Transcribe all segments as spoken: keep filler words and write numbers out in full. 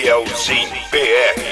Bielzinho P R.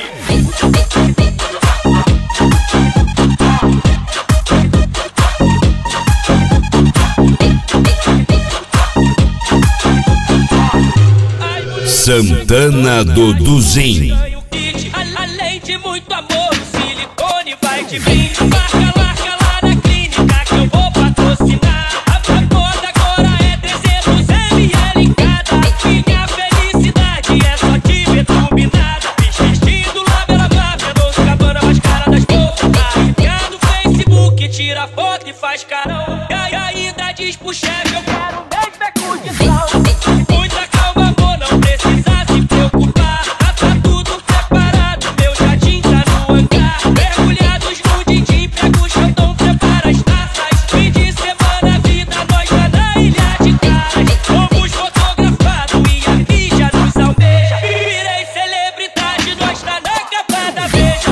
Santana do Duzinho. Além de muito amor, o silicone vai te brinde. Marca, marca lá na clínica que eu vou patrocinar. A moda agora é trezentos mililitros em cada. Minha felicidade é só te ver turbinada. Vestido lá pela máfia, Dolce Gabbana, mais cara das bolsas. Arriscado no Facebook, tira foto e faz carão. E ainda diz pro chefe, eu quero mesmo é condição. Muita calma, amor, não precisa se preocupar. Tá tudo preparado, meu jardim tá no hangar. Mergulhados no din-din, pega o chantão, prepara as taças. Fim de semana, vida, nós lá na ilha de caras. Fomos fotografados e a mídia nos almeja. Virei celebridade, nós tá na capa da Veja.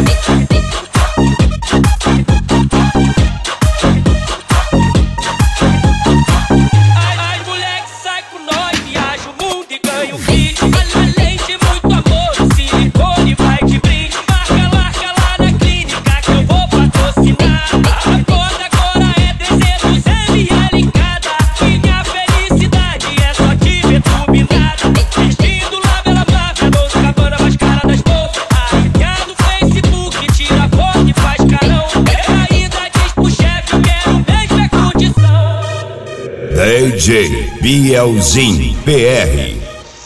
As moleques saem com nós, viaja o mundo e ganha um kit. Além de muito amor, o silicone vai de brinde. Marca, marca lá na clínica que eu vou patrocinar. A moda agora é trezentos mililitros em cada. Minha felicidade é só te ver turbinada. Vestido lá pela máfia, Dolce Gabbana, mais cara das bolsas. Arriscado no Facebook, tira foto e faz carão. E ainda diz pro chefe, eu quero mesmo é condição. D J Bielzinho P R.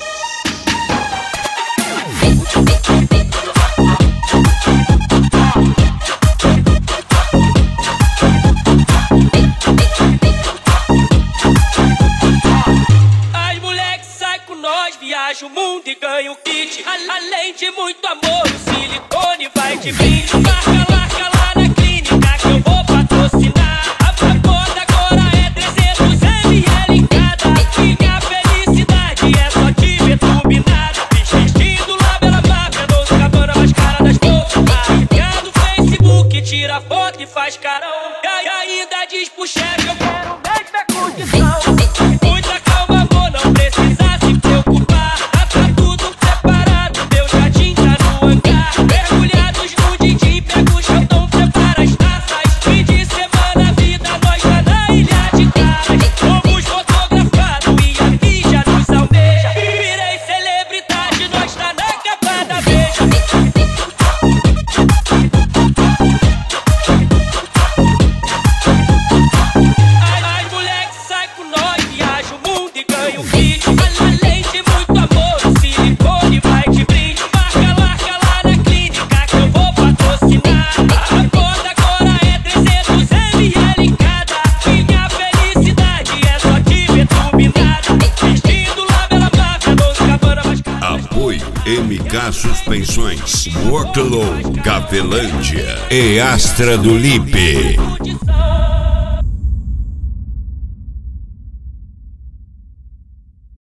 As moleques saem com nós, viaja o mundo e ganha um kit. Além de muito amor, o silicone vai te brinde. Marca, marca lá na clínica que eu vou patrocinar. A moda agora é trezentos mililitros em cada. Minha felicidade é só te ver turbinada. Vestido lá pela máfia, Dolce Gabbana, mais cara das bolsas. Arriscado no Facebook, tira foto e faz carão. E ainda diz pro chefe, eu quero mesmo é condição. Muita calma, amor, não precisa se preocupar. Tá tudo preparado, meu jardim tá no hangar. Mergulhados no din-din, pega o chantão, prepara as taças. Fim de semana, vida, nós lá na ilha de caras. Fomos fotografados e a mídia nos almeja. Virei celebridade, nós tá na capa da Veja. As moleques saem com nós, viaja o mundo e ganha um kit. Além de muito amor, o silicone vai te brinde. Marca, marca lá na clínica que eu vou patrocinar. A moda agora é trezentos mililitros em cada. Minha felicidade é só te ver turbinada. Vestido lá pela máfia, Dolce Gabbana, mais cara. Apoio M K Suspensões, Worklow, Capelândia e Astra do Lipe.